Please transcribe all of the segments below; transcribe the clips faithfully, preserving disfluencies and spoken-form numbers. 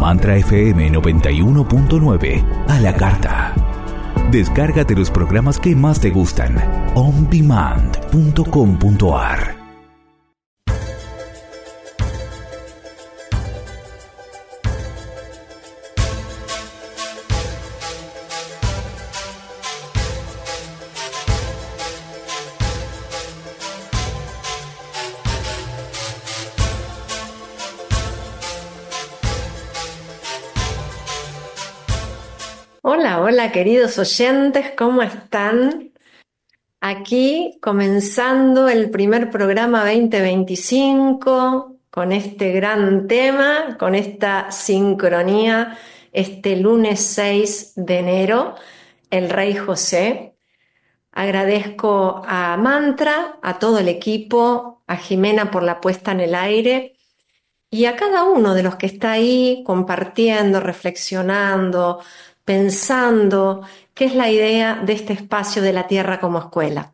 Mantra F M noventa y uno punto nueve a la carta. Descárgate los programas que más te gustan. on demand punto com punto a r. Hola, hola queridos oyentes, ¿cómo están? Aquí comenzando el primer programa veinte veinticinco con este gran tema, con esta sincronía, este lunes seis de enero, el Rey José. Agradezco a Mantra, a todo el equipo, a Jimena por la puesta en el aire y a cada uno de los que está ahí compartiendo, reflexionando, pensando qué es la idea de este espacio de la Tierra como escuela.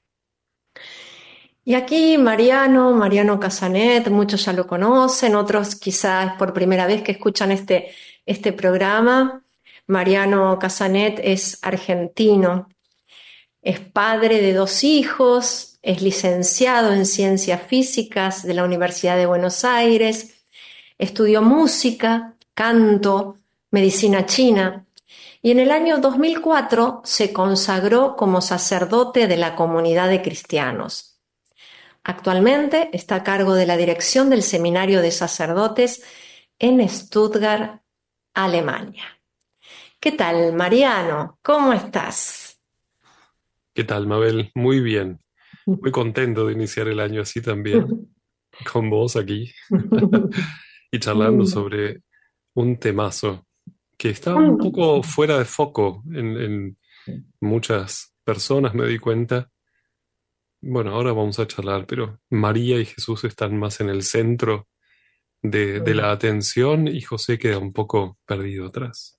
Y aquí Mariano, Mariano Casanet, muchos ya lo conocen, otros quizás por primera vez que escuchan este, este programa. Mariano Casanet es argentino, es padre de dos hijos, es licenciado en Ciencias Físicas de la Universidad de Buenos Aires, estudió música, canto, medicina china y en el año dos mil cuatro se consagró como sacerdote de la comunidad de cristianos. Actualmente está a cargo de la dirección del Seminario de Sacerdotes en Stuttgart, Alemania. ¿Qué tal, Mariano? ¿Cómo estás? ¿Qué tal, Mabel? Muy bien. Muy contento de iniciar el año así también, con vos aquí y charlando sobre un temazo que está un poco fuera de foco en, en muchas personas, me di cuenta. Bueno, ahora vamos a charlar, pero María y Jesús están más en el centro de, de la atención y José queda un poco perdido atrás.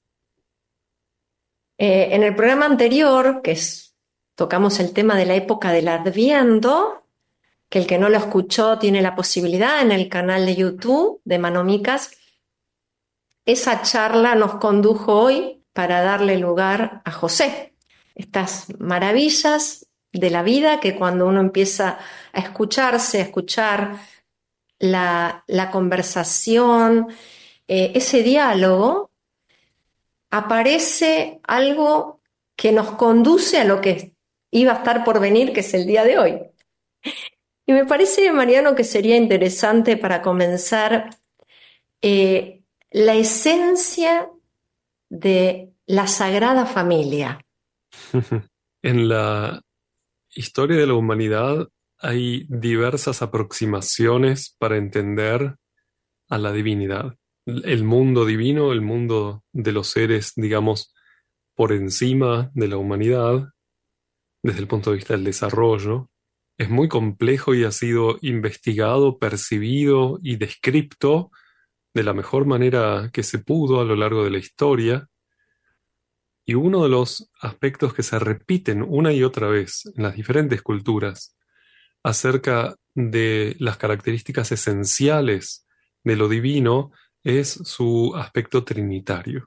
Eh, en el programa anterior, que es, tocamos el tema de la época del Adviento, que el que no lo escuchó tiene la posibilidad en el canal de YouTube de Manomicas. Esa charla nos condujo hoy para darle lugar a José. Estas maravillas de la vida que cuando uno empieza a escucharse, a escuchar la, la conversación, eh, ese diálogo, aparece algo que nos conduce a lo que iba a estar por venir, que es el día de hoy. Y me parece, Mariano, que sería interesante para comenzar eh, la esencia de la Sagrada Familia. En la historia de la humanidad hay diversas aproximaciones para entender a la divinidad. El mundo divino, el mundo de los seres, digamos, por encima de la humanidad, desde el punto de vista del desarrollo, es muy complejo y ha sido investigado, percibido y descrito de la mejor manera que se pudo a lo largo de la historia. Y uno de los aspectos que se repiten una y otra vez en las diferentes culturas acerca de las características esenciales de lo divino es su aspecto trinitario.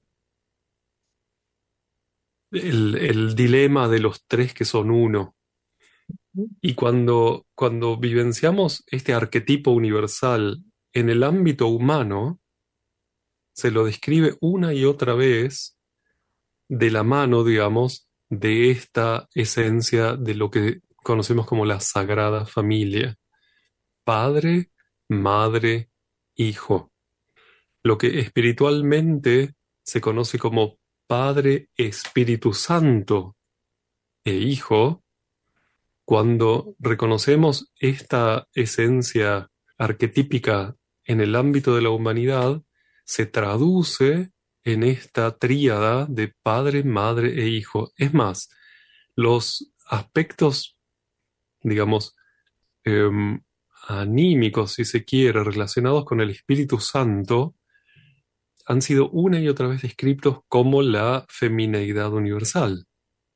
El, el dilema de los tres que son uno. Y cuando, cuando vivenciamos este arquetipo universal en el ámbito humano, se lo describe una y otra vez de la mano, digamos, de esta esencia de lo que conocemos como la Sagrada Familia. Padre, madre, hijo. Lo que espiritualmente se conoce como Padre, Espíritu Santo e Hijo, cuando reconocemos esta esencia arquetípica en el ámbito de la humanidad, se traduce en esta tríada de Padre, Madre e Hijo. Es más, los aspectos, digamos, eh, anímicos, si se quiere, relacionados con el Espíritu Santo, han sido una y otra vez descritos como la femineidad universal.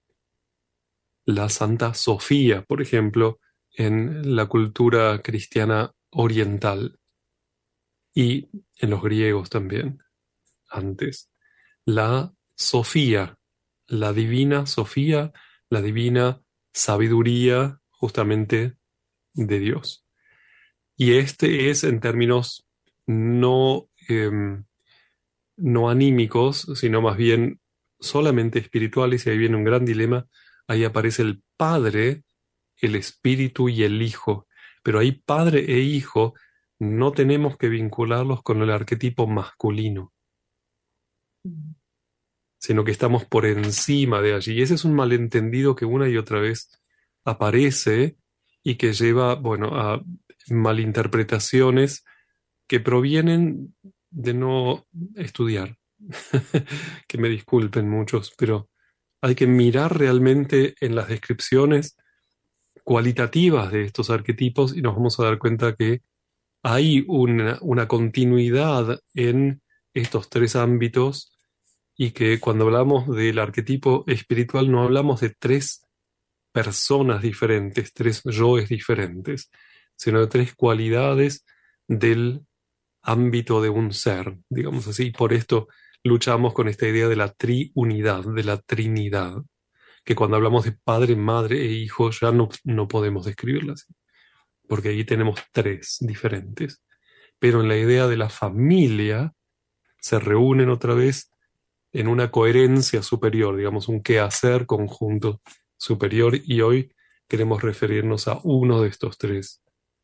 La Santa Sofía, por ejemplo, en la cultura cristiana oriental y en los griegos también. antes. La Sofía, la divina Sofía, la divina sabiduría justamente de Dios. Y este es en términos no, eh, no anímicos, sino más bien solamente espirituales, y ahí viene un gran dilema. Ahí aparece el Padre, el Espíritu y el Hijo. Pero ahí Padre e Hijo no tenemos que vincularlos con el arquetipo masculino, sino que estamos por encima de allí. Y ese es un malentendido que una y otra vez aparece y que lleva, bueno, a malinterpretaciones que provienen de no estudiar. Que me disculpen muchos, pero hay que mirar realmente en las descripciones cualitativas de estos arquetipos y nos vamos a dar cuenta que hay una, una continuidad en estos tres ámbitos y que cuando hablamos del arquetipo espiritual no hablamos de tres personas diferentes, tres yoes diferentes, sino de tres cualidades del ámbito de un ser, digamos así. Por esto luchamos con esta idea de la triunidad, de la Trinidad, que cuando hablamos de Padre, Madre e Hijo ya no, no podemos describirla así, porque ahí tenemos tres diferentes. Pero en la idea de la familia se reúnen otra vez en una coherencia superior, digamos, un quehacer conjunto superior, y hoy queremos referirnos a uno de estos tres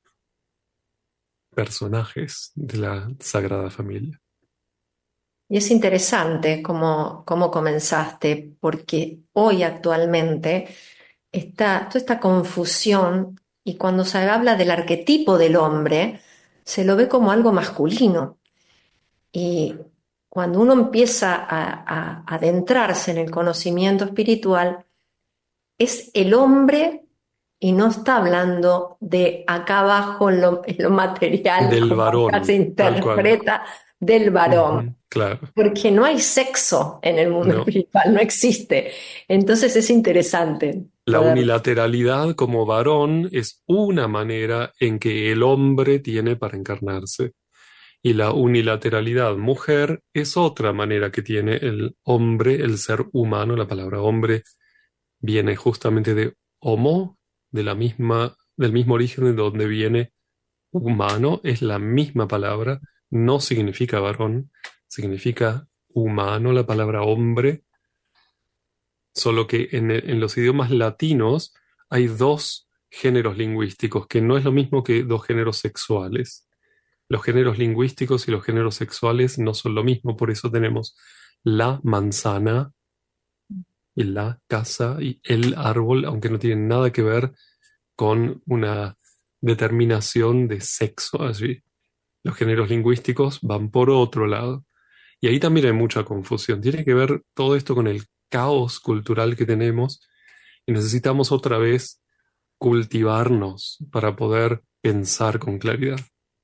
personajes de la Sagrada Familia. Y es interesante cómo, cómo comenzaste, porque hoy actualmente está toda esta confusión y cuando se habla del arquetipo del hombre, se lo ve como algo masculino. Y cuando uno empieza a, a adentrarse en el conocimiento espiritual, es el hombre y no está hablando de acá abajo en lo, en lo material, Del como acá se varón, tal cual. interpreta, del varón. Ujú, claro, Porque no hay sexo en el mundo no. espiritual, no existe. Entonces es interesante La poder. unilateralidad como varón es una manera en que el hombre tiene para encarnarse. Y la unilateralidad mujer es otra manera que tiene el hombre, el ser humano. La palabra hombre viene justamente de homo, de la misma, del mismo origen de donde viene humano, es la misma palabra, no significa varón, significa humano la palabra hombre, solo que en, el- en los idiomas latinos hay dos géneros lingüísticos, que no es lo mismo que dos géneros sexuales. Los géneros lingüísticos y los géneros sexuales no son lo mismo, por eso tenemos la manzana y la casa y el árbol, aunque no tienen nada que ver con una determinación de sexo allí. Los géneros lingüísticos van por otro lado. Y ahí también hay mucha confusión. Tiene que ver todo esto con el caos cultural que tenemos y necesitamos otra vez cultivarnos para poder pensar con claridad.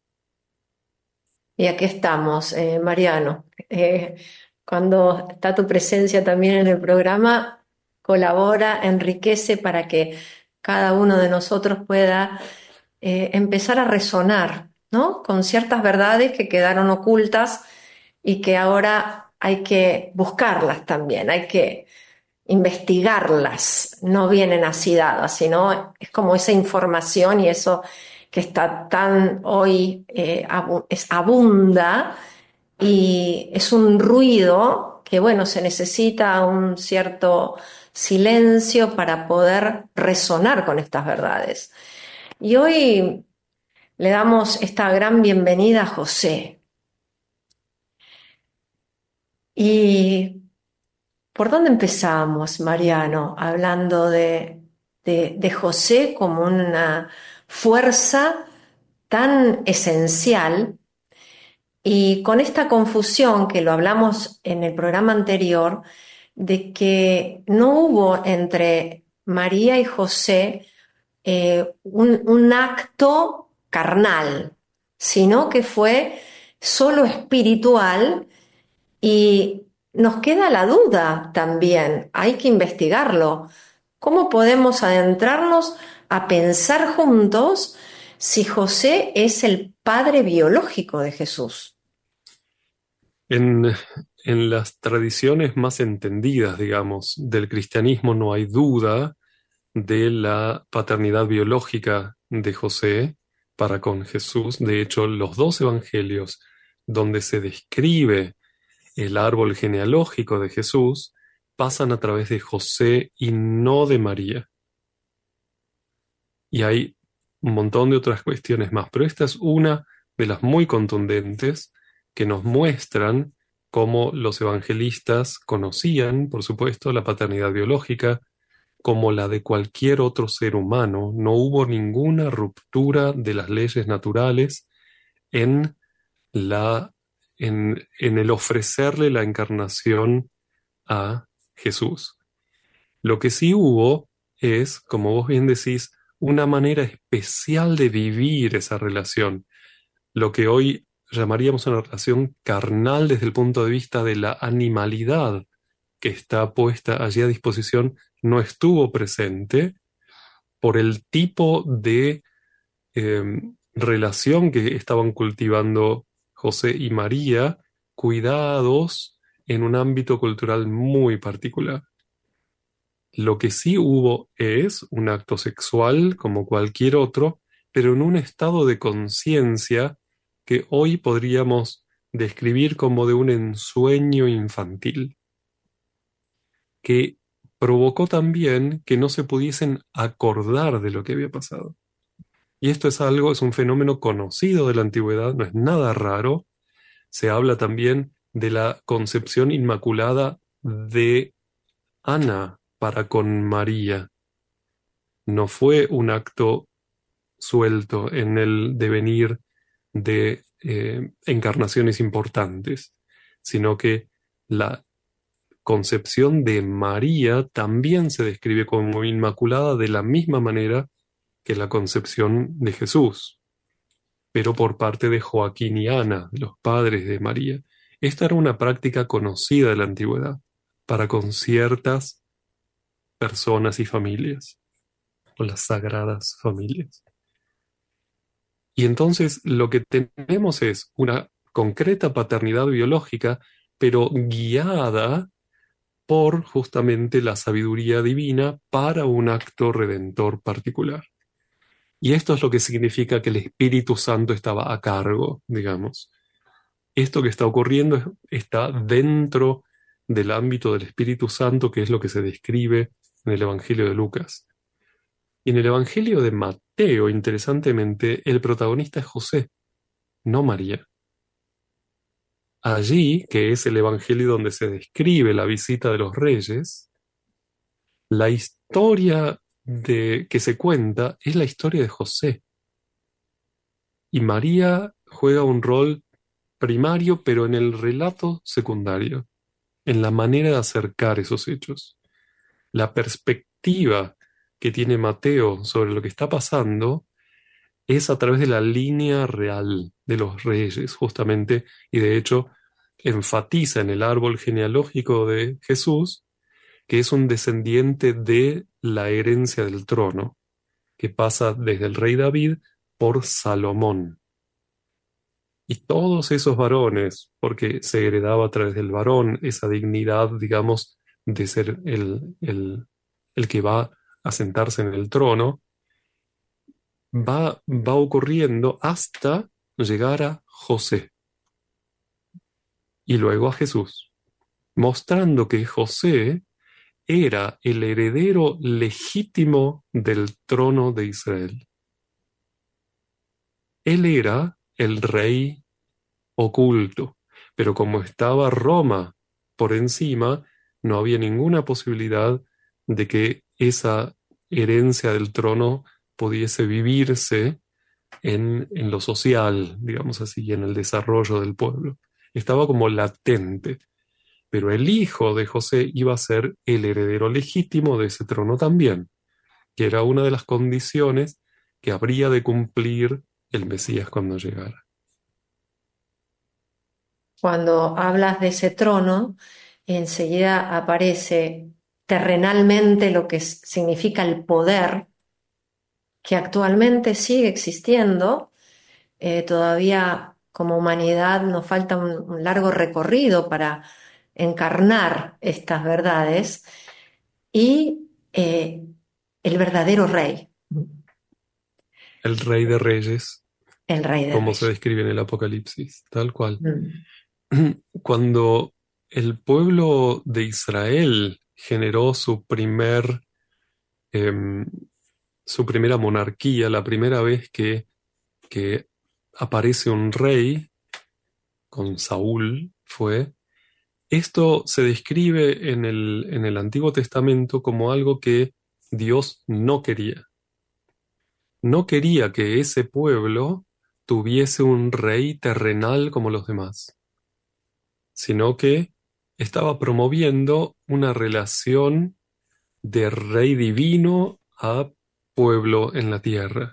Y aquí estamos, eh, Mariano. Eh, cuando está tu presencia también en el programa, colabora, enriquece para que cada uno de nosotros pueda eh, empezar a resonar, ¿no? Con ciertas verdades que quedaron ocultas y que ahora hay que buscarlas también, hay que investigarlas, no vienen así dadas, sino es como esa información y eso que está tan hoy eh, abu- es, abunda y es un ruido que, bueno, se necesita un cierto silencio para poder resonar con estas verdades. Y hoy le damos esta gran bienvenida a José. ¿Y por dónde empezamos, Mariano? Hablando de, de, de José como una fuerza tan esencial y con esta confusión que lo hablamos en el programa anterior, de que no hubo entre María y José eh, un, un acto carnal, sino que fue solo espiritual y nos queda la duda también, hay que investigarlo. ¿Cómo podemos adentrarnos a pensar juntos si José es el padre biológico de Jesús? En, en las tradiciones más entendidas, digamos, del cristianismo no hay duda de la paternidad biológica de José para con Jesús. De hecho, los dos evangelios donde se describe el árbol genealógico de Jesús pasan a través de José y no de María. Y hay un montón de otras cuestiones más, pero esta es una de las muy contundentes que nos muestran cómo los evangelistas conocían, por supuesto, la paternidad biológica como la de cualquier otro ser humano. No hubo ninguna ruptura de las leyes naturales en la, en, en el ofrecerle la encarnación a Jesús. Lo que sí hubo es, como vos bien decís, una manera especial de vivir esa relación, lo que hoy llamaríamos una relación carnal desde el punto de vista de la animalidad que está puesta allí a disposición, no estuvo presente por el tipo de eh, relación que estaban cultivando José y María, cuidados en un ámbito cultural muy particular. Lo que sí hubo es un acto sexual como cualquier otro, pero en un estado de conciencia que hoy podríamos describir como de un ensueño infantil, que provocó también que no se pudiesen acordar de lo que había pasado. Y esto es algo, es un fenómeno conocido de la antigüedad, no es nada raro. Se habla también de la concepción inmaculada de Ana para con María. No fue un acto suelto en el devenir de eh, encarnaciones importantes, sino que la concepción de María también se describe como inmaculada de la misma manera que la concepción de Jesús, pero por parte de Joaquín y Ana, los padres de María. Esta era una práctica conocida de la antigüedad para con ciertas personas y familias, o las sagradas familias. Y entonces lo que tenemos es una concreta paternidad biológica, pero guiada por justamente la sabiduría divina para un acto redentor particular. Y esto es lo que significa que el Espíritu Santo estaba a cargo, digamos. Esto que está ocurriendo está dentro del ámbito del Espíritu Santo, que es lo que se describe en el Evangelio de Lucas. Y en el Evangelio de Mateo, interesantemente, el protagonista es José, no María. Allí, que es el Evangelio donde se describe la visita de los reyes, la historia de, que se cuenta es la historia de José. Y María juega un rol primario, pero en el relato secundario, en la manera de acercar esos hechos. La perspectiva que tiene Mateo sobre lo que está pasando es a través de la línea real de los reyes, justamente, y de hecho enfatiza en el árbol genealógico de Jesús que es un descendiente de la herencia del trono, que pasa desde el rey David por Salomón. Y todos esos varones, porque se heredaba a través del varón esa dignidad, digamos, de ser el, el, el que va a sentarse en el trono, va, va ocurriendo hasta llegar a José y luego a Jesús, mostrando que José era el heredero legítimo del trono de Israel. Él era el rey oculto, pero como estaba Roma por encima, no había ninguna posibilidad de que esa herencia del trono pudiese vivirse en, en lo social, digamos así, en el desarrollo del pueblo. Estaba como latente, pero el hijo de José iba a ser el heredero legítimo de ese trono también, que era una de las condiciones que habría de cumplir el Mesías cuando llegara. Cuando hablas de ese trono, enseguida aparece terrenalmente lo que s- significa el poder, que actualmente sigue existiendo. Eh, todavía como humanidad nos falta un, un largo recorrido para encarnar estas verdades y eh, el verdadero rey, El Rey de Reyes, el rey de como se reyes. describe en el Apocalipsis, tal cual. Mm. Cuando el pueblo de Israel generó su primer, em, su primera monarquía, la primera vez que, que aparece un rey, con Saúl fue, esto se describe en el, en el Antiguo Testamento como algo que Dios no quería. No quería que ese pueblo tuviese un rey terrenal como los demás, sino que estaba promoviendo una relación de rey divino a pueblo en la tierra.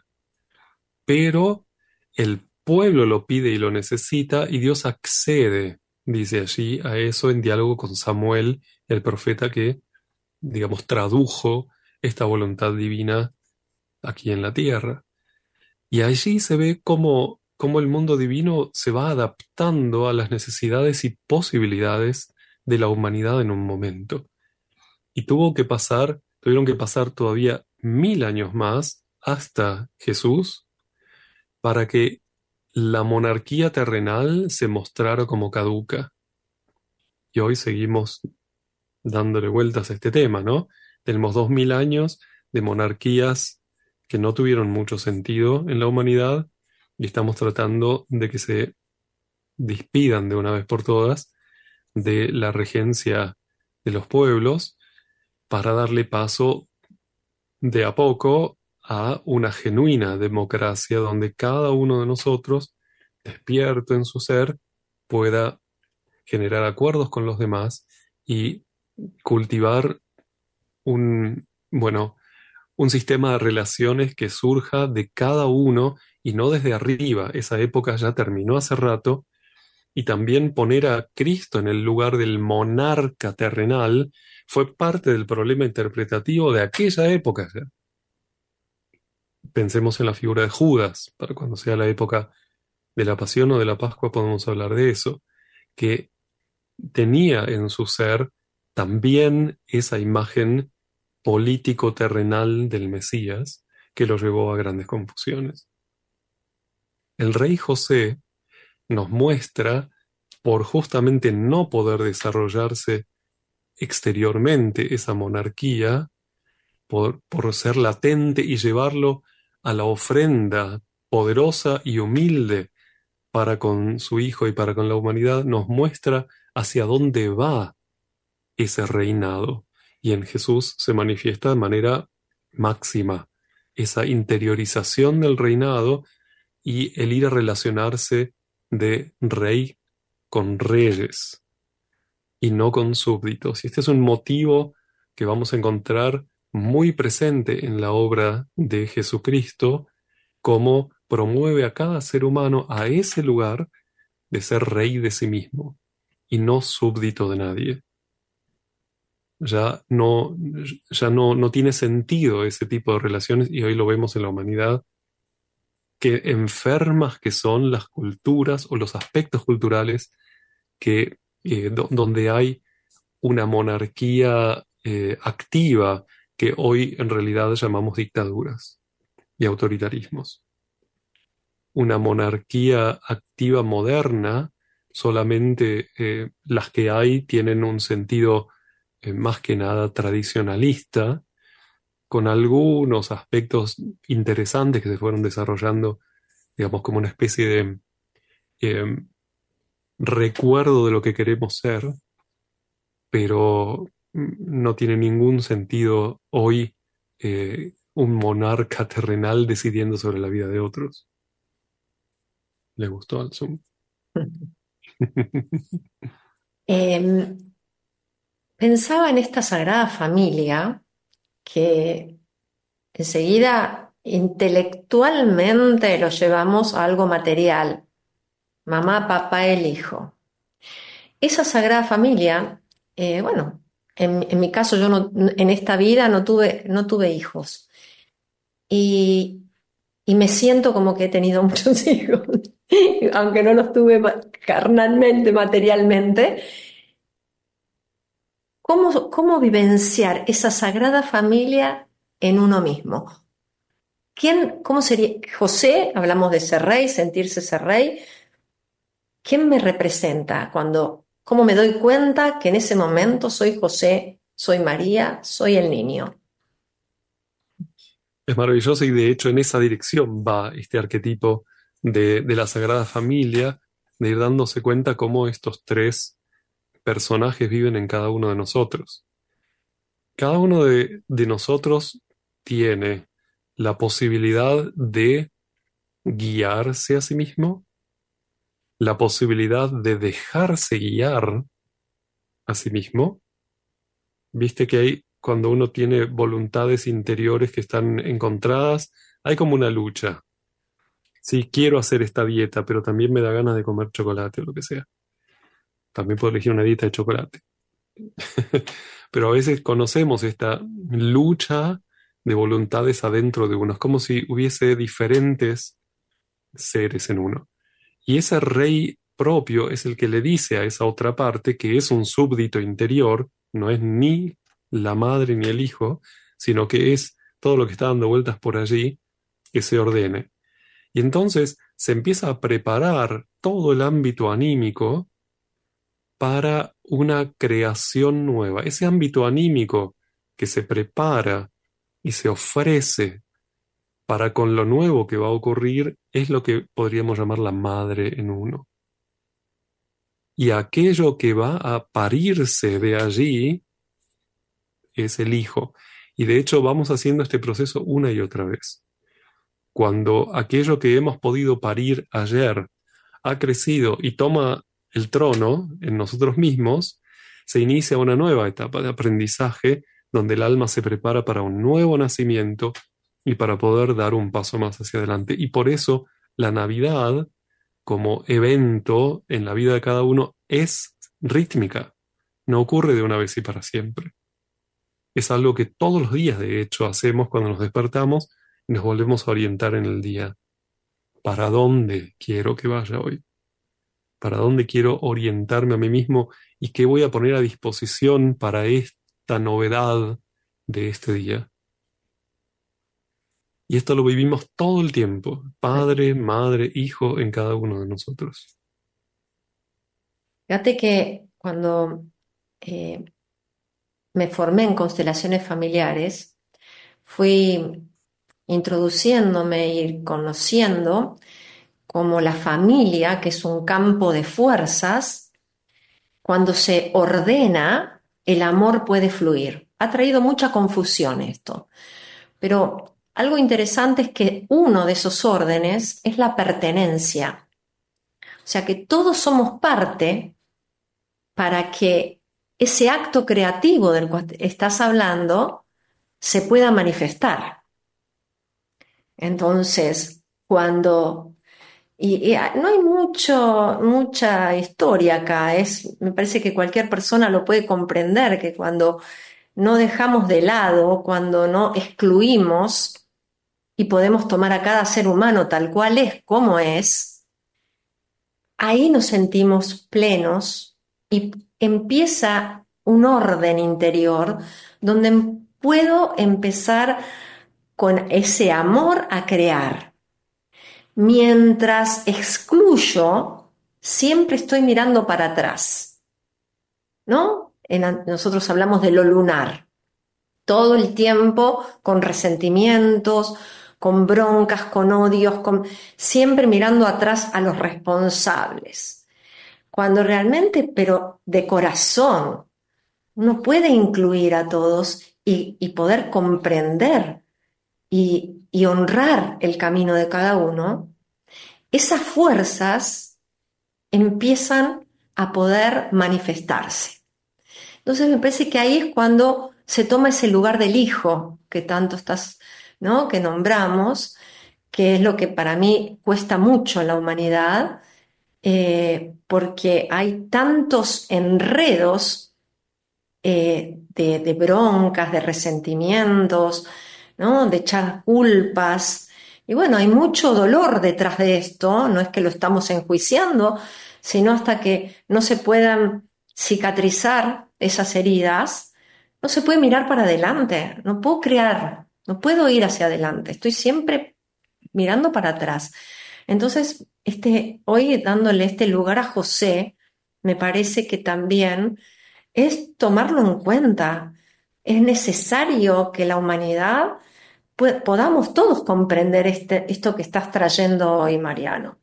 Pero el pueblo lo pide y lo necesita y Dios accede, dice allí, a eso en diálogo con Samuel, el profeta que, digamos, tradujo esta voluntad divina aquí en la tierra. Y allí se ve cómo, cómo el mundo divino se va adaptando a las necesidades y posibilidades de la humanidad en un momento. Y tuvo que pasar, tuvieron que pasar todavía mil años más hasta Jesús para que la monarquía terrenal se mostrara como caduca. Y hoy seguimos dándole vueltas a este tema, ¿no? Tenemos dos mil años de monarquías que no tuvieron mucho sentido en la humanidad y estamos tratando de que se despidan de una vez por todas de la regencia de los pueblos para darle paso de a poco a una genuina democracia donde cada uno de nosotros, despierto en su ser, pueda generar acuerdos con los demás y cultivar un, bueno, un sistema de relaciones que surja de cada uno y no desde arriba. Esa época ya terminó hace rato. Y también poner a Cristo en el lugar del monarca terrenal fue parte del problema interpretativo de aquella época ya. Pensemos en la figura de Judas, para cuando sea la época de la Pasión o de la Pascua podemos hablar de eso, que tenía en su ser también esa imagen político-terrenal del Mesías que lo llevó a grandes confusiones. El rey José nos muestra, por justamente no poder desarrollarse exteriormente esa monarquía, por, por ser latente y llevarlo a la ofrenda poderosa y humilde para con su Hijo y para con la humanidad, nos muestra hacia dónde va ese reinado. Y en Jesús se manifiesta de manera máxima esa interiorización del reinado y el ir a relacionarse de rey con reyes y no con súbditos. Y este es un motivo que vamos a encontrar muy presente en la obra de Jesucristo, cómo promueve a cada ser humano a ese lugar de ser rey de sí mismo y no súbdito de nadie. Ya no, ya no, no tiene sentido ese tipo de relaciones y hoy lo vemos en la humanidad, que enfermas que son las culturas o los aspectos culturales que, eh, do- donde hay una monarquía eh, activa que hoy en realidad llamamos dictaduras y autoritarismos. Una monarquía activa moderna, solamente eh, las que hay tienen un sentido eh, más que nada tradicionalista, con algunos aspectos interesantes que se fueron desarrollando, digamos, como una especie de eh, recuerdo de lo que queremos ser, pero mm, no tiene ningún sentido hoy eh, un monarca terrenal decidiendo sobre la vida de otros. ¿Le gustó al Zoom? Em, Pensaba en esta Sagrada Familia que enseguida intelectualmente lo llevamos a algo material, mamá, papá, el hijo. Esa Sagrada Familia, eh, bueno, en, en mi caso yo no, en esta vida no tuve, no tuve hijos y, y me siento como que he tenido muchos hijos. aunque no los tuve carnalmente, materialmente. ¿Cómo, cómo vivenciar esa sagrada familia en uno mismo? ¿Quién, cómo sería? José, hablamos de ser rey, sentirse ser rey. ¿Quién me representa cuando, cómo me doy cuenta que en ese momento soy José, soy María, soy el niño? Es maravilloso y de hecho en esa dirección va este arquetipo de, de la Sagrada Familia, de ir dándose cuenta cómo estos tres personajes viven en cada uno de nosotros. Cada uno de, de nosotros tiene la posibilidad de guiarse a sí mismo, la posibilidad de dejarse guiar a sí mismo. Viste que hay, cuando uno tiene voluntades interiores que están encontradas, hay como una lucha. Sí, quiero hacer esta dieta, pero también me da ganas de comer chocolate o lo que sea. También puedo elegir una dieta de chocolate. Pero a veces conocemos esta lucha de voluntades adentro de uno. Es como si hubiese diferentes seres en uno. Y ese rey propio es el que le dice a esa otra parte que es un súbdito interior, no es ni la madre ni el hijo, sino que es todo lo que está dando vueltas por allí, que se ordene. Y entonces se empieza a preparar todo el ámbito anímico para una creación nueva. Ese ámbito anímico que se prepara y se ofrece para con lo nuevo que va a ocurrir es lo que podríamos llamar la madre en uno. Y aquello que va a parirse de allí es el hijo. Y de hecho vamos haciendo este proceso una y otra vez. Cuando aquello que hemos podido parir ayer ha crecido y toma el trono en nosotros mismos, se inicia una nueva etapa de aprendizaje donde el alma se prepara para un nuevo nacimiento y para poder dar un paso más hacia adelante. Y por eso la Navidad, como evento en la vida de cada uno, es rítmica. No ocurre de una vez y para siempre. Es algo que todos los días, de hecho, hacemos cuando nos despertamos y nos volvemos a orientar en el día. ¿Para dónde quiero que vaya hoy? ¿Para dónde quiero orientarme a mí mismo? ¿Y qué voy a poner a disposición para esta novedad de este día? Y esto lo vivimos todo el tiempo, padre, madre, hijo, en cada uno de nosotros. Fíjate que cuando eh, me formé en constelaciones familiares, fui introduciéndome y conociendo como la familia, que es un campo de fuerzas. Cuando se ordena, el amor puede fluir. Ha traído mucha confusión esto, pero algo interesante es que uno de esos órdenes es la pertenencia. O sea que todos somos parte para que ese acto creativo del cual estás hablando se pueda manifestar. Entonces, cuando... Y, y no hay mucho, mucha historia acá, es, me parece que cualquier persona lo puede comprender, que cuando no dejamos de lado, cuando no excluimos y podemos tomar a cada ser humano tal cual es, como es, ahí nos sentimos plenos y empieza un orden interior donde puedo empezar con ese amor a crear. Mientras excluyo, siempre estoy mirando para atrás, ¿no? En, nosotros hablamos de lo lunar, todo el tiempo con resentimientos, con broncas, con odios, con, siempre mirando atrás a los responsables. Cuando realmente, pero de corazón, uno puede incluir a todos y, y poder comprender y, y honrar el camino de cada uno, esas fuerzas empiezan a poder manifestarse. Entonces me parece que ahí es cuando se toma ese lugar del hijo que tanto estás, ¿no? Que nombramos, que es lo que para mí cuesta mucho en la humanidad, eh, porque hay tantos enredos eh, de, de broncas, de resentimientos, ¿no? De echar culpas, Y bueno, hay mucho dolor detrás de esto, no es que lo estamos enjuiciando, sino hasta que no se puedan cicatrizar esas heridas, no se puede mirar para adelante, no puedo crear, no puedo ir hacia adelante, estoy siempre mirando para atrás. Entonces, este, hoy dándole este lugar a José, me parece que también es tomarlo en cuenta. Es necesario que la humanidad pu- podamos todos comprender este, esto que estás trayendo hoy, Mariano.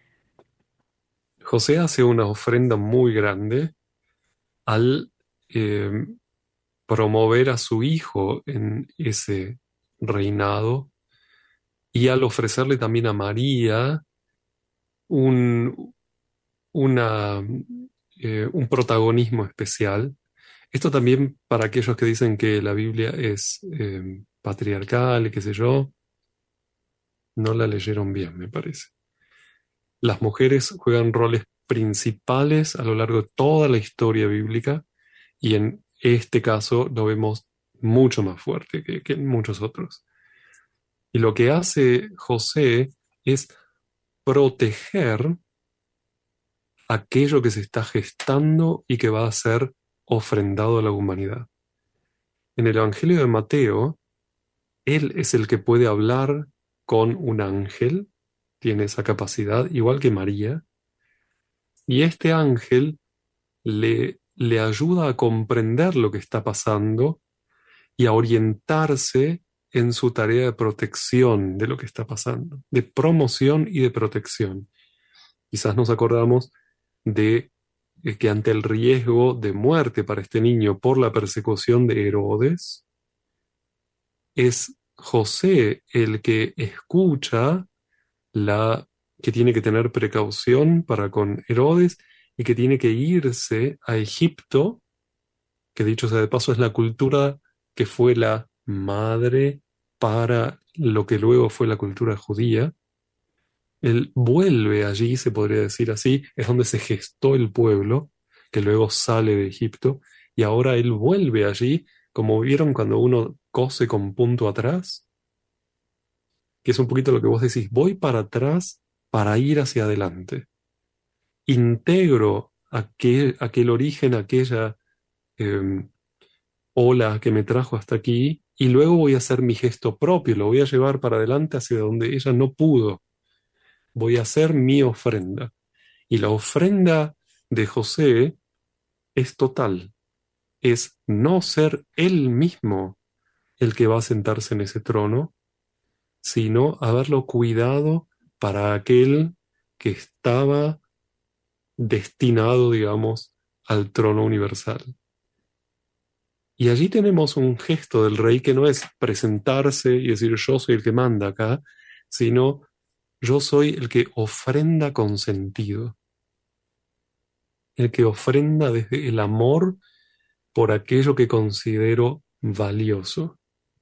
José hace una ofrenda muy grande al eh, promover a su hijo en ese reinado y al ofrecerle también a María un, una, eh, un protagonismo especial. Esto también para aquellos que dicen que la Biblia es eh, patriarcal y qué sé yo, no la leyeron bien, me parece. Las mujeres juegan roles principales a lo largo de toda la historia bíblica y en este caso lo vemos mucho más fuerte que, que en muchos otros. Y lo que hace José es proteger aquello que se está gestando y que va a ser ofrendado a la humanidad. En el Evangelio de Mateo, él es el que puede hablar con un ángel, tiene esa capacidad, igual que María, y este ángel le, le ayuda a comprender lo que está pasando y a orientarse en su tarea de protección de lo que está pasando, de promoción y de protección. Quizás nos acordamos de eh, que ante el riesgo de muerte para este niño por la persecución de Herodes, es José el que escucha la que tiene que tener precaución para con Herodes y que tiene que irse a Egipto, que dicho sea de paso es la cultura que fue la madre para lo que luego fue la cultura judía. Él vuelve allí, se podría decir así, es donde se gestó el pueblo, que luego sale de Egipto, y ahora él vuelve allí, como vieron cuando uno cose con punto atrás, que es un poquito lo que vos decís, voy para atrás para ir hacia adelante. Integro aquel, aquel origen, aquella eh, ola que me trajo hasta aquí, y luego voy a hacer mi gesto propio, lo voy a llevar para adelante hacia donde ella no pudo. Voy a hacer mi ofrenda. Y la ofrenda de José es total, es no ser él mismo el que va a sentarse en ese trono, sino haberlo cuidado para aquel que estaba destinado, digamos, al trono universal. Y allí tenemos un gesto del rey que no es presentarse y decir yo soy el que manda acá, sino yo soy el que ofrenda con sentido, el que ofrenda desde el amor por aquello que considero valioso.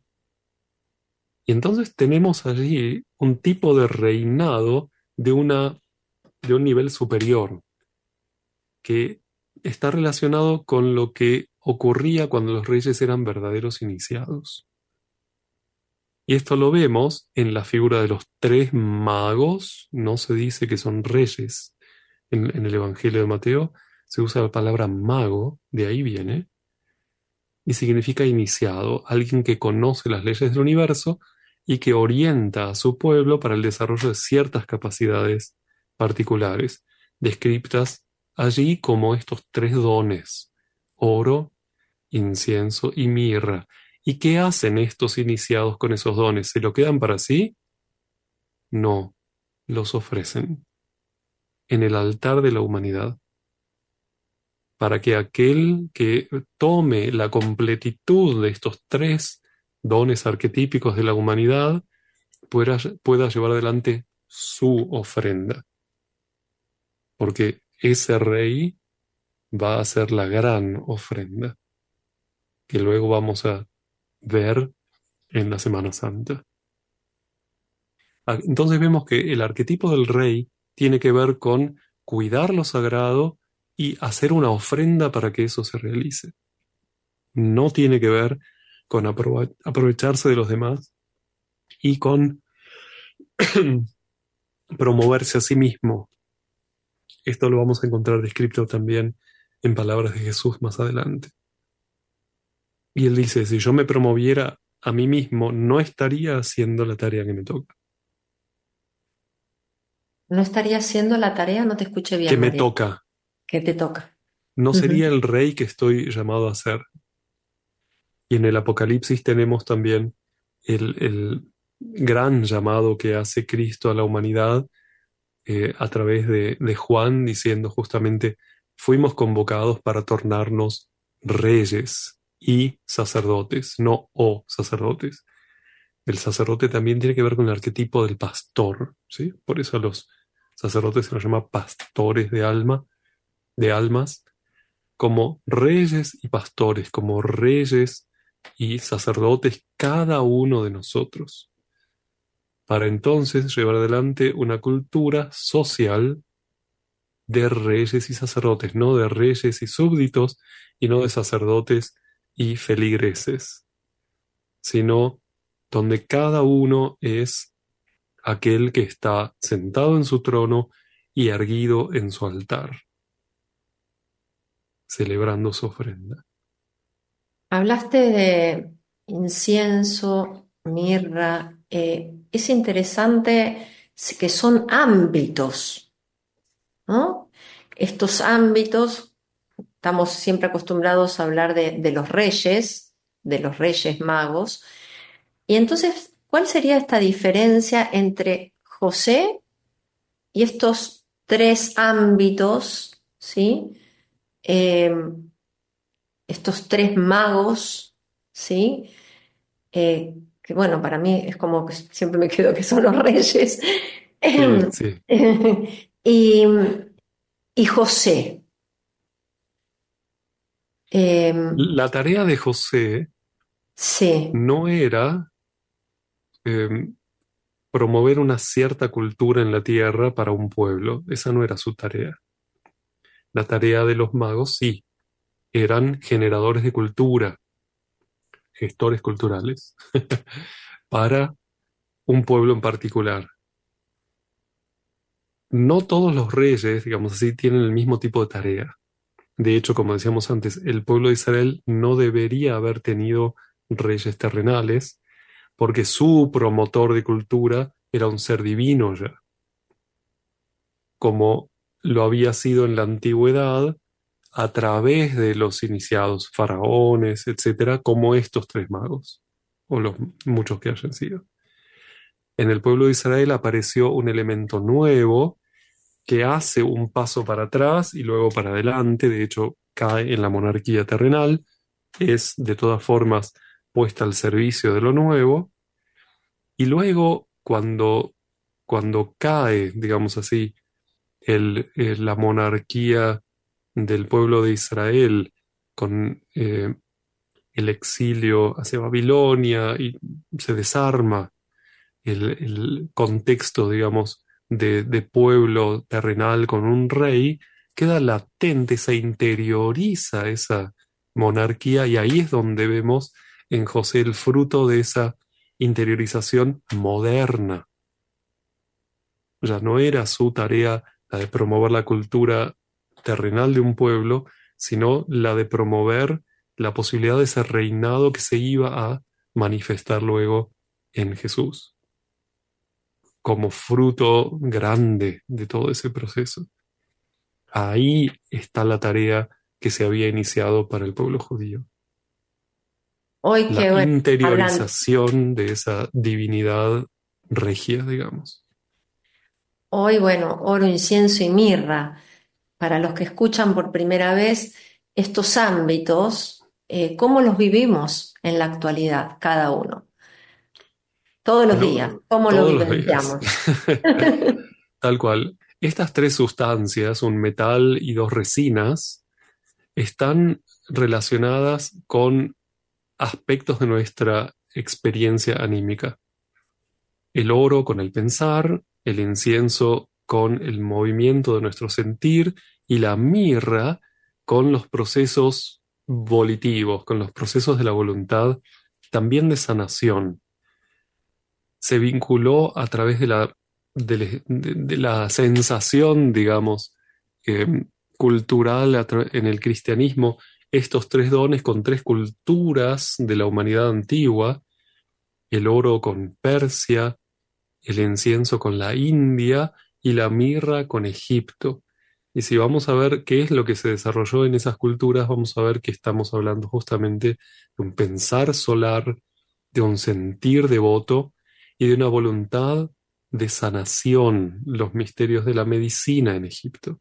Y entonces tenemos allí un tipo de reinado de, una, de un nivel superior, que está relacionado con lo que ocurría cuando los reyes eran verdaderos iniciados. Y esto lo vemos en la figura de los tres magos, no se dice que son reyes. En, en el Evangelio de Mateo se usa la palabra mago, de ahí viene, y significa iniciado, alguien que conoce las leyes del universo y que orienta a su pueblo para el desarrollo de ciertas capacidades particulares, descritas allí como estos tres dones: oro, incienso y mirra. ¿Y qué hacen estos iniciados con esos dones? ¿Se lo quedan para sí? No, los ofrecen en el altar de la humanidad, para que aquel que tome la completitud de estos tres dones arquetípicos de la humanidad pueda, pueda llevar adelante su ofrenda. Porque ese rey va a ser la gran ofrenda, que luego vamos a ver en la Semana Santa. Entonces vemos que el arquetipo del rey tiene que ver con cuidar lo sagrado y hacer una ofrenda para que eso se realice. No tiene que ver con aprove- aprovecharse de los demás y con promoverse a sí mismo. Esto lo vamos a encontrar descrito también en palabras de Jesús más adelante. Y él dice, si yo me promoviera a mí mismo, no estaría haciendo la tarea que me toca. ¿No estaría haciendo la tarea? No te escuché Que bien, me María. toca. ¿Qué te toca? No sería Ujú. el rey que estoy llamado a ser. Y en el Apocalipsis tenemos también el, el gran llamado que hace Cristo a la humanidad eh, a través de, de Juan, diciendo justamente, fuimos convocados para tornarnos reyes y sacerdotes, no o sacerdotes. El sacerdote también tiene que ver con el arquetipo del pastor, ¿sí? Por eso a los sacerdotes se los llama pastores de alma, de almas, como reyes y pastores, como reyes y sacerdotes, cada uno de nosotros, para entonces llevar adelante una cultura social de reyes y sacerdotes, no de reyes y súbditos, y no de sacerdotes y feligreses, sino donde cada uno es aquel que está sentado en su trono y erguido en su altar, celebrando su ofrenda. Hablaste de incienso, mirra. Eh, es interesante que son ámbitos, ¿no? Estos ámbitos, estamos siempre acostumbrados a hablar de, de los reyes, de los reyes magos. Y entonces, ¿cuál sería esta diferencia entre José y estos tres ámbitos, ¿sí? Eh, estos tres magos, ¿sí? Eh, que bueno, para mí es como que siempre me quedo que son los reyes. Sí, sí. Y, y José. Eh, La tarea de José sí, no era eh, promover una cierta cultura en la tierra para un pueblo. Esa no era su tarea. La tarea de los magos sí, eran generadores de cultura, gestores culturales, para un pueblo en particular. No todos los reyes, digamos así, tienen el mismo tipo de tarea. De hecho, como decíamos antes, el pueblo de Israel no debería haber tenido reyes terrenales, porque su promotor de cultura era un ser divino ya, como lo había sido en la antigüedad a través de los iniciados faraones, etcétera, como estos tres magos, o los muchos que hayan sido. En el pueblo de Israel apareció un elemento nuevo que hace un paso para atrás y luego para adelante, de hecho cae en la monarquía terrenal, es de todas formas puesta al servicio de lo nuevo, y luego cuando, cuando cae, digamos así, el, eh, la monarquía del pueblo de Israel con eh, el exilio hacia Babilonia y se desarma el, el contexto, digamos, de, de pueblo terrenal con un rey, queda latente, se interioriza esa monarquía y ahí es donde vemos en José el fruto de esa interiorización moderna. Ya no era su tarea la de promover la cultura terrenal de un pueblo, sino la de promover la posibilidad de ese reinado que se iba a manifestar luego en Jesús, como fruto grande de todo ese proceso. Ahí está la tarea que se había iniciado para el pueblo judío, hoy la que, bueno, hablan, interiorización de esa divinidad regia, digamos. hoy, bueno, oro, incienso y mirra. Para los que escuchan por primera vez estos ámbitos, eh, ¿cómo los vivimos en la actualidad, cada uno? Todos los días, Bueno, ¿cómo lo todos los días. vivenciamos? Tal cual. Estas tres sustancias, un metal y dos resinas, están relacionadas con aspectos de nuestra experiencia anímica. El oro con el pensar, el incienso con el movimiento de nuestro sentir y la mirra con los procesos volitivos, con los procesos de la voluntad, también de sanación. Se vinculó a través de la de, de- de la sensación, digamos, eh, cultural a tra- en el cristianismo, estos tres dones con tres culturas de la humanidad antigua, el oro con Persia, el incienso con la India y la mirra con Egipto. Y si vamos a ver qué es lo que se desarrolló en esas culturas, vamos a ver que estamos hablando justamente de un pensar solar, de un sentir devoto y de una voluntad de sanación, los misterios de la medicina en Egipto.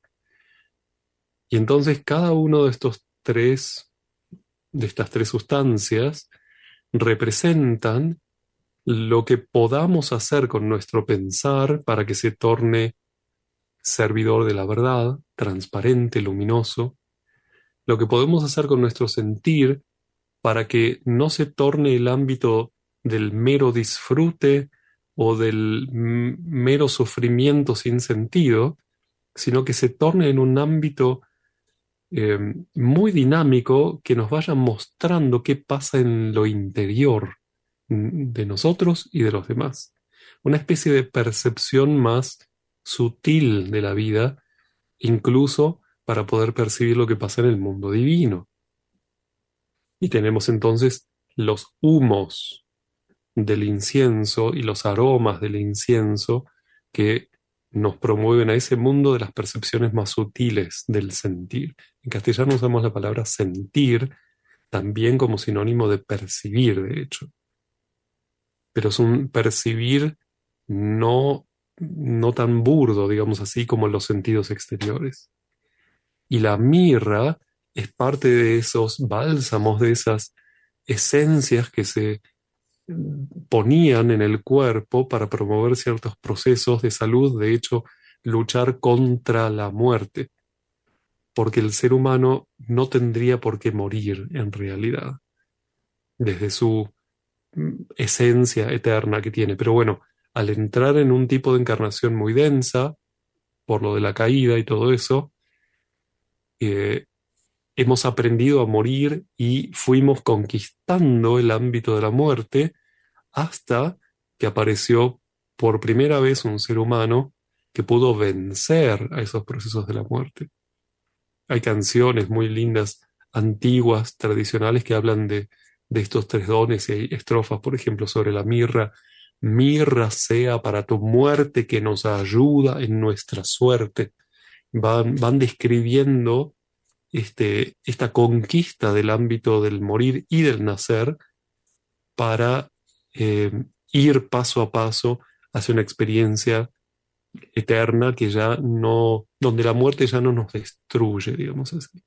Y entonces cada uno de estos tres, de estas tres sustancias, representan lo que podamos hacer con nuestro pensar para que se torne servidor de la verdad, transparente, luminoso, lo que podemos hacer con nuestro sentir para que no se torne el ámbito del mero disfrute o del m- mero sufrimiento sin sentido, sino que se torne en un ámbito eh, muy dinámico que nos vaya mostrando qué pasa en lo interior mm, de nosotros y de los demás. Una especie de percepción más sutil de la vida, incluso para poder percibir lo que pasa en el mundo divino. Y tenemos entonces los humos del incienso y los aromas del incienso que nos promueven a ese mundo de las percepciones más sutiles del sentir. En castellano usamos la palabra sentir también como sinónimo de percibir, de hecho, pero es un percibir no, no tan burdo, digamos así, como los sentidos exteriores. Y la mirra es parte de esos bálsamos, de esas esencias que se ponían en el cuerpo para promover ciertos procesos de salud, de hecho, luchar contra la muerte, porque el ser humano no tendría por qué morir en realidad, desde su mm, esencia eterna que tiene. Pero bueno, al entrar en un tipo de encarnación muy densa, por lo de la caída y todo eso, eh, hemos aprendido a morir y fuimos conquistando el ámbito de la muerte hasta que apareció por primera vez un ser humano que pudo vencer a esos procesos de la muerte. Hay canciones muy lindas, antiguas, tradicionales, que hablan de, de estos tres dones y hay estrofas, por ejemplo, sobre la mirra. Mirra sea para tu muerte que nos ayuda en nuestra suerte. Van, van describiendo este, esta conquista del ámbito del morir y del nacer para eh, ir paso a paso hacia una experiencia eterna que ya no, donde la muerte ya no nos destruye, digamos así.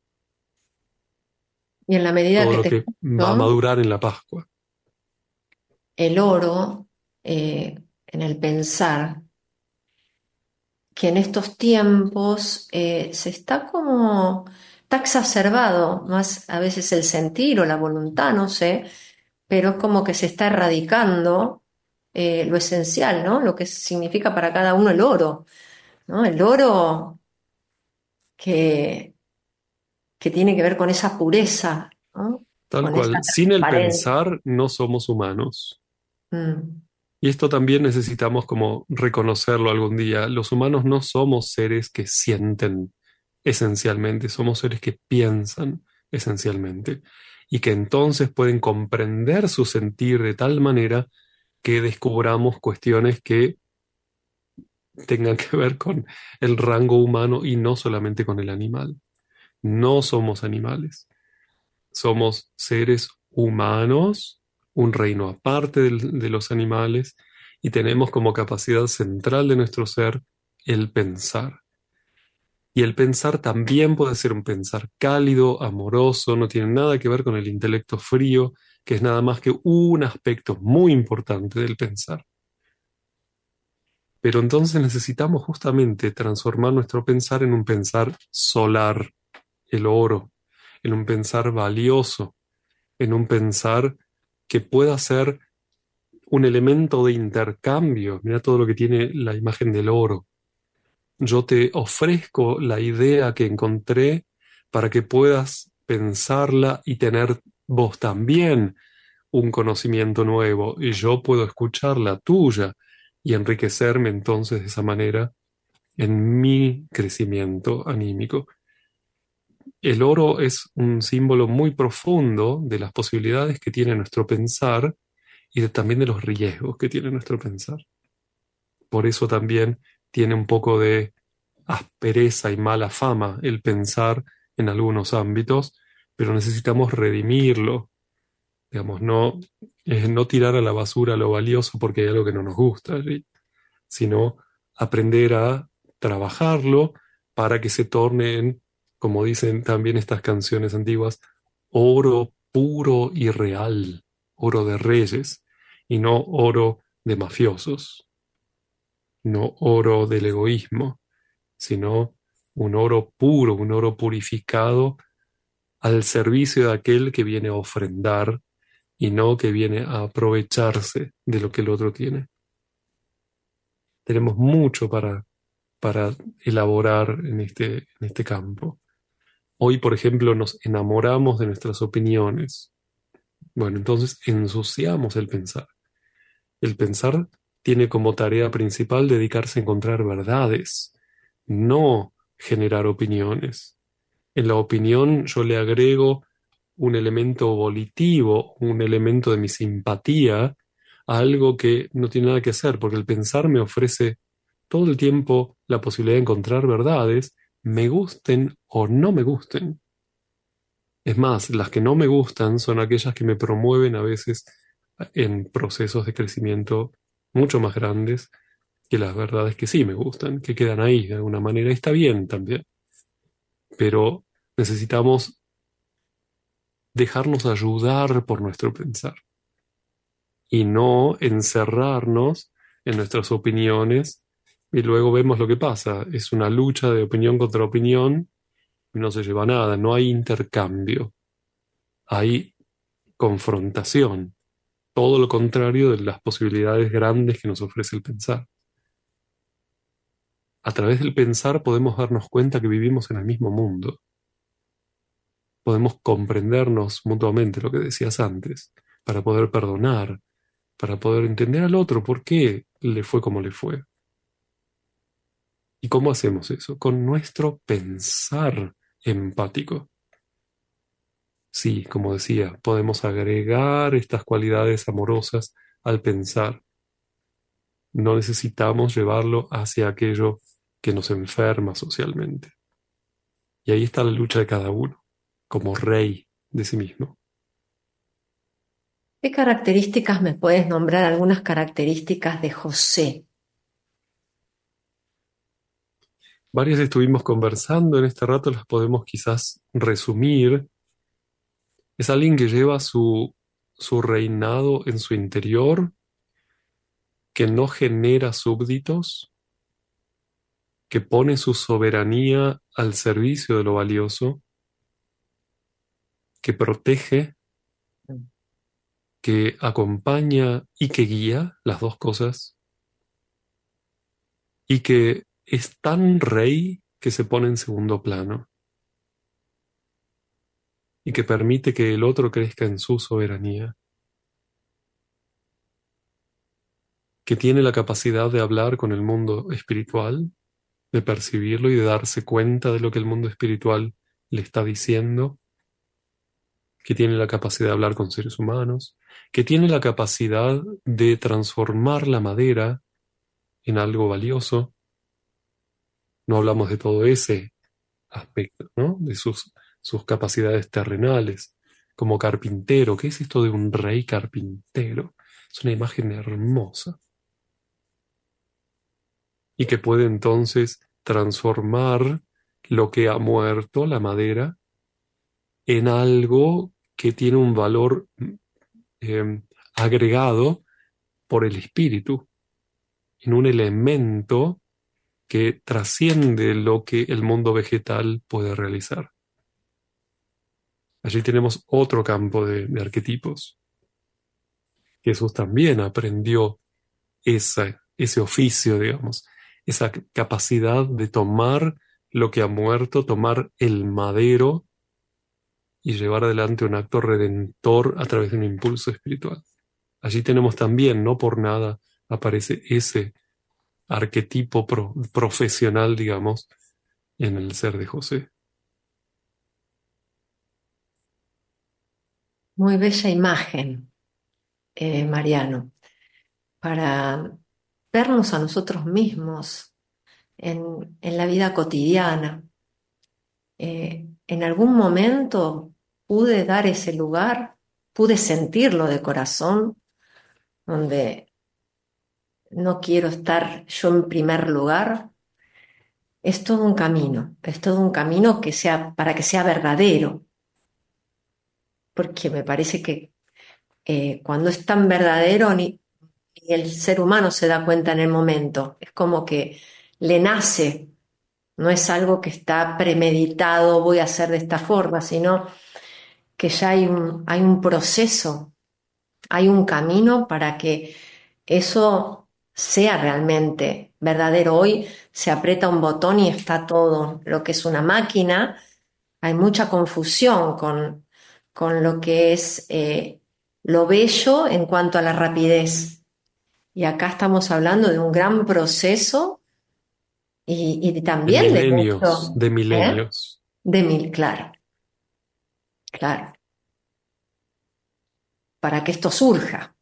Y en la medida Todo que lo te que va a escucho, madurar en la Pascua. el oro, eh, en el pensar, que en estos tiempos eh, se está como, está exacerbado, más a veces el sentir o la voluntad, no sé, pero es como que se está erradicando eh, lo esencial, ¿no? Lo que significa para cada uno el oro, ¿no? El oro que, que tiene que ver con esa pureza, ¿no? Tal Con esa cual, sin el transparencia. pensar no somos humanos. Mm. Y esto también necesitamos como reconocerlo algún día. Los humanos no somos seres que sienten esencialmente, somos seres que piensan esencialmente y que entonces pueden comprender su sentir de tal manera que descubramos cuestiones que tengan que ver con el rango humano y no solamente con el animal. No somos animales, somos seres humanos, un reino aparte del- de los animales, y tenemos como capacidad central de nuestro ser el pensar. Y el pensar también puede ser un pensar cálido, amoroso, no tiene nada que ver con el intelecto frío, que es nada más que un aspecto muy importante del pensar. Pero entonces necesitamos justamente transformar nuestro pensar en un pensar solar, el oro, en un pensar valioso, en un pensar que pueda ser un elemento de intercambio. Mira todo lo que tiene la imagen del oro. Yo te ofrezco la idea que encontré para que puedas pensarla y tener vos también un conocimiento nuevo y yo puedo escuchar la tuya y enriquecerme entonces de esa manera en mi crecimiento anímico. El oro es un símbolo muy profundo de las posibilidades que tiene nuestro pensar y de- también de los riesgos que tiene nuestro pensar. Por eso también tiene un poco de aspereza y mala fama el pensar en algunos ámbitos, pero necesitamos redimirlo, digamos, no, eh, no tirar a la basura lo valioso porque hay algo que no nos gusta allí, sino aprender a trabajarlo para que se torne en, como dicen también estas canciones antiguas, oro puro y real, oro de reyes, y no oro de mafiosos, no oro del egoísmo, sino un oro puro, un oro purificado al servicio de aquel que viene a ofrendar y no que viene a aprovecharse de lo que el otro tiene. Tenemos mucho para, para elaborar en este, en este campo. Hoy, por ejemplo, nos enamoramos de nuestras opiniones. Bueno, entonces ensuciamos el pensar. El pensar tiene como tarea principal dedicarse a encontrar verdades, no generar opiniones. En la opinión yo le agrego un elemento volitivo, un elemento de mi simpatía a algo que no tiene nada que hacer, porque el pensar me ofrece todo el tiempo la posibilidad de encontrar verdades, me gusten o no me gusten. Es más, las que no me gustan son aquellas que me promueven a veces en procesos de crecimiento mucho más grandes que las verdades que sí me gustan, que quedan ahí de alguna manera. Y está bien también, pero necesitamos dejarnos ayudar por nuestro pensar y no encerrarnos en nuestras opiniones y luego vemos lo que pasa. Es una lucha de opinión contra opinión y no se lleva a nada, no hay intercambio, hay confrontación, todo lo contrario de las posibilidades grandes que nos ofrece el pensar. A través del pensar podemos darnos cuenta que vivimos en el mismo mundo, podemos comprendernos mutuamente, lo que decías antes, para poder perdonar, para poder entender al otro por qué le fue como le fue. ¿Y cómo hacemos eso? Con nuestro pensar empático. Sí, como decía, podemos agregar estas cualidades amorosas al pensar. No necesitamos llevarlo hacia aquello que nos enferma socialmente. Y ahí está la lucha de cada uno, como rey de sí mismo. ¿Qué características me puedes nombrar? Algunas características de José. Varias estuvimos conversando en este rato, las podemos quizás resumir. Es alguien que lleva su, su reinado en su interior, que no genera súbditos, que pone su soberanía al servicio de lo valioso, que protege, que acompaña y que guía, las dos cosas, y que es tan rey que se pone en segundo plano y que permite que el otro crezca en su soberanía, que tiene la capacidad de hablar con el mundo espiritual, de percibirlo y de darse cuenta de lo que el mundo espiritual le está diciendo, que tiene la capacidad de hablar con seres humanos, que tiene la capacidad de transformar la madera en algo valioso. No hablamos de todo ese aspecto, ¿no? De sus, sus capacidades terrenales, como carpintero. ¿Qué es esto de un rey carpintero? Es una imagen hermosa. Y que puede entonces transformar lo que ha muerto, la madera, en algo que tiene un valor eh, agregado por el espíritu, en un elemento que trasciende lo que el mundo vegetal puede realizar. Allí tenemos otro campo de, de arquetipos. Jesús también aprendió esa, ese oficio, digamos, esa capacidad de tomar lo que ha muerto, tomar el madero y llevar adelante un acto redentor a través de un impulso espiritual. Allí tenemos también, no por nada, aparece ese arquetipo pro- profesional, digamos, en el ser de José. Muy bella imagen, eh, Mariano, para vernos a nosotros mismos en, en la vida cotidiana. Eh, en algún momento pude dar ese lugar, pude sentirlo de corazón, donde no quiero estar yo en primer lugar. Es todo un camino, es todo un camino que sea, para que sea verdadero, porque me parece que eh, cuando es tan verdadero ni, ni el ser humano se da cuenta en el momento, es como que le nace, no es algo que está premeditado, voy a hacer de esta forma, sino que ya hay un, hay un proceso, hay un camino para que eso sea realmente verdadero. Hoy se aprieta un botón y está todo. Lo que es una máquina, hay mucha confusión con, con lo que es eh, lo bello en cuanto a la rapidez. Y acá estamos hablando de un gran proceso y, y De también de milenios, mucho, de ¿eh? milenios. De mil, claro, claro, para que esto surja.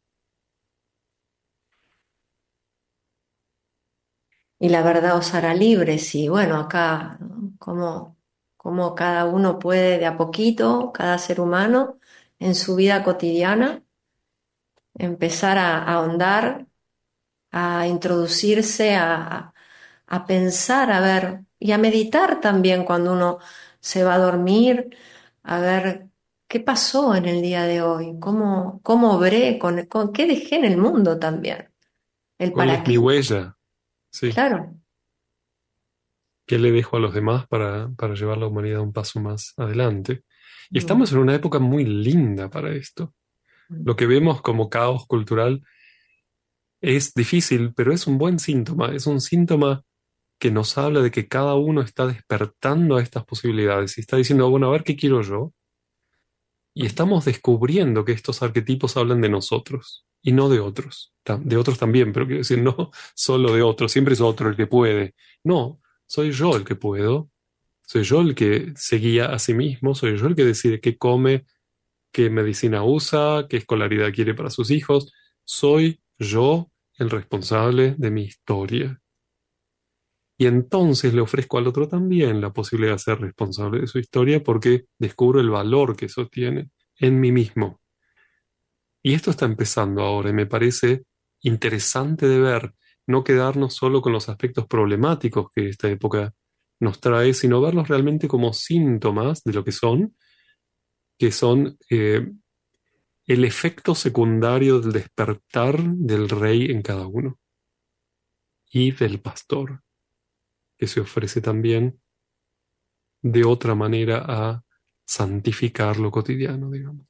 Y la verdad os hará libres. Y bueno, acá, ¿no? Como, como cada uno puede de a poquito, cada ser humano, en su vida cotidiana, empezar a, a ahondar, a introducirse, a, a pensar, a ver, y a meditar también cuando uno se va a dormir, a ver qué pasó en el día de hoy, cómo, cómo obré, con, con qué dejé en el mundo también, el ¿Cuál para es mi qué, huella? Sí. claro. ¿Qué le dejo a los demás para, para llevar la humanidad un paso más adelante? Y estamos Mm, en una época muy linda para esto. mm. Lo que vemos como caos cultural es difícil, pero es un buen síntoma. Es un síntoma que nos habla de que cada uno está despertando a estas posibilidades y está diciendo, bueno, a ver qué quiero yo. Y estamos descubriendo que estos arquetipos hablan de nosotros y no de otros. Tam- De otros también, pero quiero decir, no solo de otros. Siempre es otro el que puede. No, soy yo el que puedo. Soy yo el que se guía a sí mismo. Soy yo el que decide qué come, qué medicina usa, qué escolaridad quiere para sus hijos. Soy yo el responsable de mi historia. Y entonces le ofrezco al otro también la posibilidad de ser responsable de su historia porque descubro el valor que eso tiene en mí mismo. Y esto está empezando ahora y me parece interesante de ver, no quedarnos solo con los aspectos problemáticos que esta época nos trae, sino verlos realmente como síntomas de lo que son, que son eh, el efecto secundario del despertar del rey en cada uno y del pastor, que se ofrece también de otra manera a santificar lo cotidiano, digamos.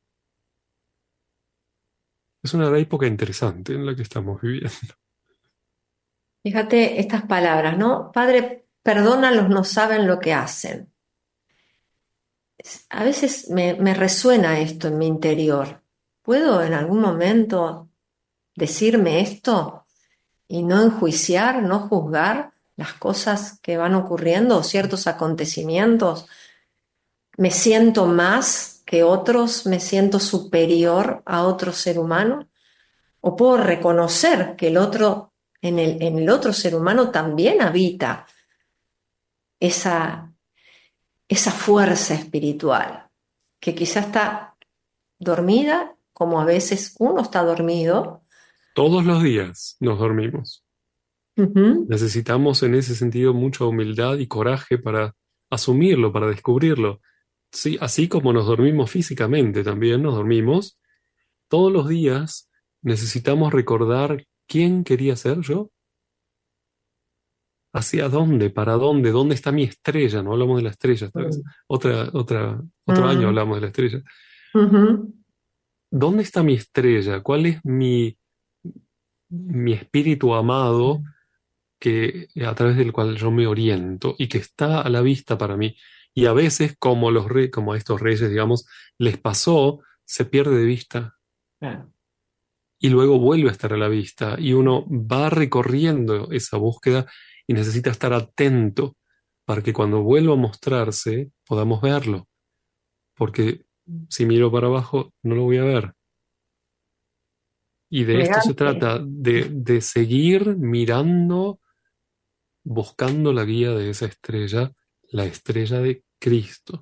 Es una época interesante en la que estamos viviendo. Fíjate estas palabras, ¿no? Padre, perdónalos, no saben lo que hacen. A veces me, me resuena esto en mi interior. ¿Puedo en algún momento decirme esto y no enjuiciar, no juzgar las cosas que van ocurriendo o ciertos acontecimientos? ¿Me siento más que otros? ¿Me siento superior a otro ser humano? ¿O puedo reconocer que el otro, en el, en el otro ser humano también habita esa, esa fuerza espiritual, que quizá está dormida, como a veces uno está dormido? Todos los días nos dormimos. Ujú. Necesitamos en ese sentido mucha humildad y coraje para asumirlo, para descubrirlo. Sí, así como nos dormimos físicamente, también nos dormimos. Todos los días necesitamos recordar quién quería ser yo, hacia dónde, para dónde, dónde está mi estrella. No hablamos de la estrella esta vez. Mm. Otra, otra, otro año Mm. hablamos de la estrella. Ujú. ¿Dónde está mi estrella? ¿Cuál es mi, mi espíritu amado que, a través del cual yo me oriento y que está a la vista para mí? Y a veces, como, los re- como a estos reyes, digamos, les pasó, se pierde de vista. Claro. y luego vuelve a estar a la vista, y uno va recorriendo esa búsqueda y necesita estar atento para que cuando vuelva a mostrarse podamos verlo, porque si miro para abajo no lo voy a ver. Y de esto se Elegante. trata, de, de seguir mirando, buscando la guía de esa estrella, la estrella de Cristo.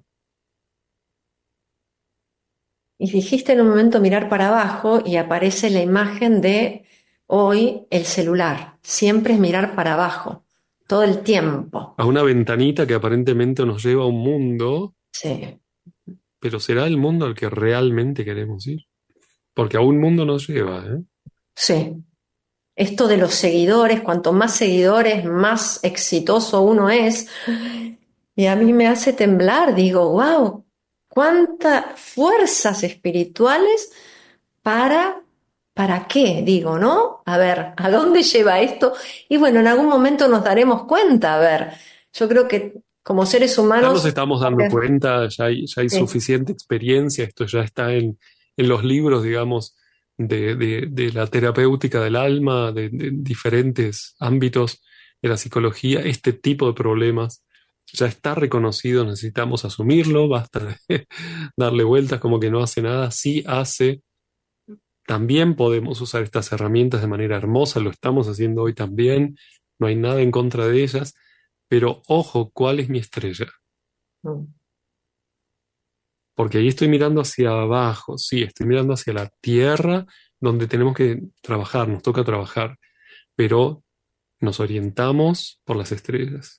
Y dijiste en un momento mirar para abajo y aparece la imagen de hoy el celular. Siempre es mirar para abajo, todo el tiempo. A una ventanita que aparentemente nos lleva a un mundo, Sí, pero ¿será el mundo al que realmente queremos ir? Porque a un mundo nos lleva, ¿eh? sí. Esto de los seguidores, cuanto más seguidores, más exitoso uno es. Y a mí me hace temblar, digo, wow, cuántas fuerzas espirituales para, ¿para qué? Digo, ¿no? A ver, ¿a dónde lleva esto? Y bueno, en algún momento nos daremos cuenta, a ver, yo creo que como seres Ya nos humanos, estamos dando cuenta, ya hay, ya hay sí, suficiente experiencia, esto ya está en, en los libros, digamos, de, de, de la terapéutica del alma, de, de diferentes ámbitos de la psicología, este tipo de problemas ya está reconocido, necesitamos asumirlo, basta de darle vueltas como que no hace nada, sí hace. También podemos usar estas herramientas de manera hermosa, lo estamos haciendo hoy también, no hay nada en contra de ellas, pero ojo, ¿cuál es mi estrella? mm, Porque ahí estoy mirando hacia abajo, sí, estoy mirando hacia la tierra donde tenemos que trabajar, nos toca trabajar, pero nos orientamos por las estrellas.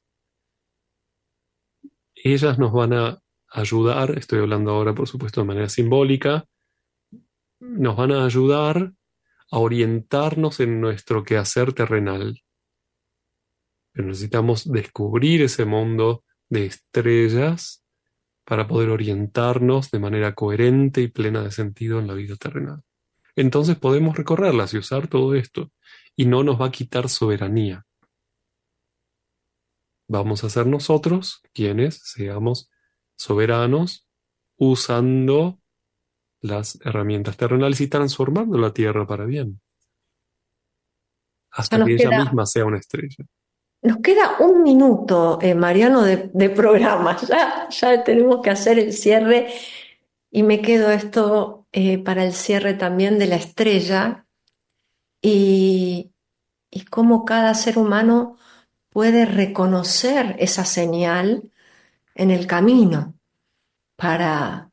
Ellas nos van a ayudar, estoy hablando ahora por supuesto de manera simbólica, nos van a ayudar a orientarnos en nuestro quehacer terrenal. Pero necesitamos descubrir ese mundo de estrellas para poder orientarnos de manera coherente y plena de sentido en la vida terrenal. Entonces podemos recorrerlas y usar todo esto, y no nos va a quitar soberanía. Vamos a ser nosotros quienes seamos soberanos usando las herramientas terrenales y transformando la Tierra para bien, ya hasta nos que ella queda, misma sea una estrella. nos queda un minuto, eh, Mariano, de, de programa. Ya, ya tenemos que hacer el cierre y me quedo esto eh, para el cierre también de la estrella y, y cómo cada ser humano puede reconocer esa señal en el camino para,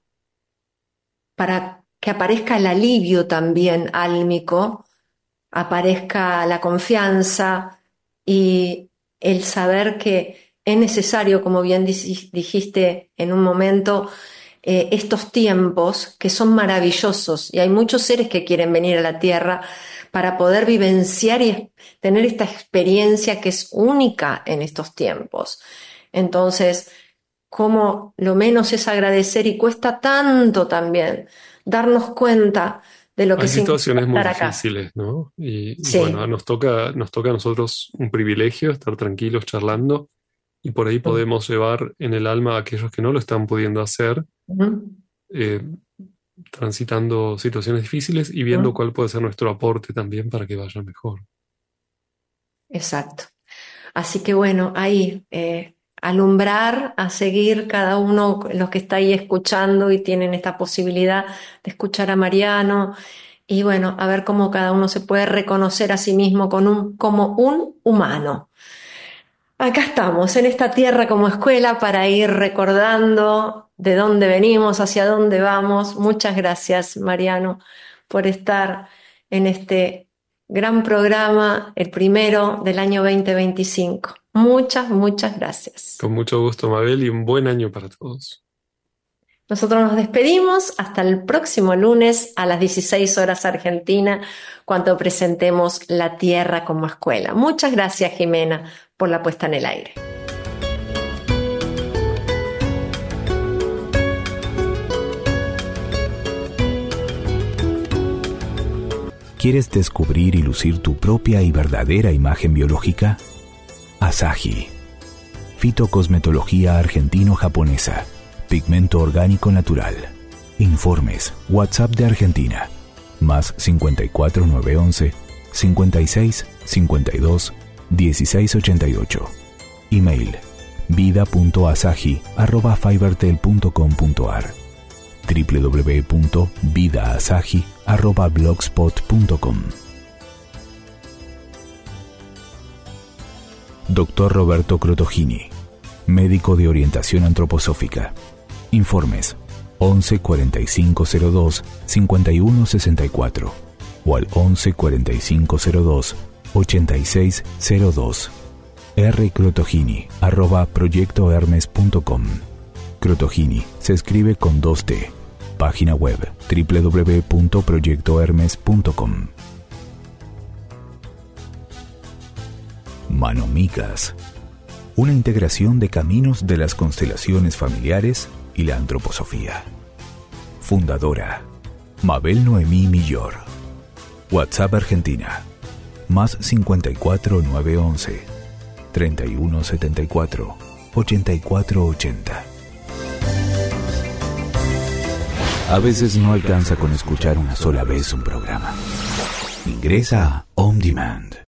para que aparezca el alivio también álmico, aparezca la confianza y el saber que es necesario, como bien dij- dijiste en un momento, eh, estos tiempos que son maravillosos y hay muchos seres que quieren venir a la Tierra para poder vivenciar y es- tener esta experiencia que es única en estos tiempos. Entonces, como lo menos es agradecer y cuesta tanto también darnos cuenta de lo que Hay significa situaciones muy estar acá. difíciles, ¿no? Y, y bueno, Sí. nos toca, nos toca a nosotros un privilegio estar tranquilos charlando y por ahí Mm. podemos llevar en el alma a aquellos que no lo están pudiendo hacer, Ujú. eh, transitando situaciones difíciles y viendo Ujú. cuál puede ser nuestro aporte también para que vaya mejor. Exacto. Así que bueno, ahí eh, alumbrar, a seguir cada uno, los que está ahí escuchando y tienen esta posibilidad de escuchar a Mariano y bueno, a ver cómo cada uno se puede reconocer a sí mismo con un, como un humano. Acá estamos, en esta tierra como escuela para ir recordando de dónde venimos, hacia dónde vamos. Muchas gracias, Mariano, por estar en este gran programa, el primero del año veinte veinticinco. Muchas, muchas gracias. Con mucho gusto, Mabel, y un buen año para todos. Nosotros nos despedimos hasta el próximo lunes a las dieciséis horas Argentina, cuando presentemos La Tierra como Escuela. Muchas gracias, Jimena, por la puesta en el aire. ¿Quieres descubrir y lucir tu propia y verdadera imagen biológica? Asahi. Fitocosmetología argentino-japonesa. Pigmento orgánico natural. Informes. WhatsApp de Argentina. Más cincuenta y cuatro nueve once cincuenta y seis cincuenta y dos dieciséis ochenta y ocho. Email vida punto asahi arroba fivertel punto com punto ar, w w w punto vida asahi arroba blogspot punto com. Doctor Roberto Crotogini, médico de orientación antroposófica. Informes once cuarenta y cinco cero dos cincuenta y uno sesenta y cuatro o al once cuarenta y cinco cero dos ochenta y seis cero dos. r crotogini arroba proyecto hermes punto com. Crotogini se escribe con dos T. Página web w w w punto proyecto hermes punto com. Manomicas, una integración de caminos de las constelaciones familiares y la antroposofía. Fundadora Mabel Noemí Millor. WhatsApp Argentina más cincuenta y cuatro nueve once treinta y uno setenta y cuatro ochenta y cuatro ochenta. A veces no alcanza con escuchar una sola vez un programa. Ingresa a On Demand.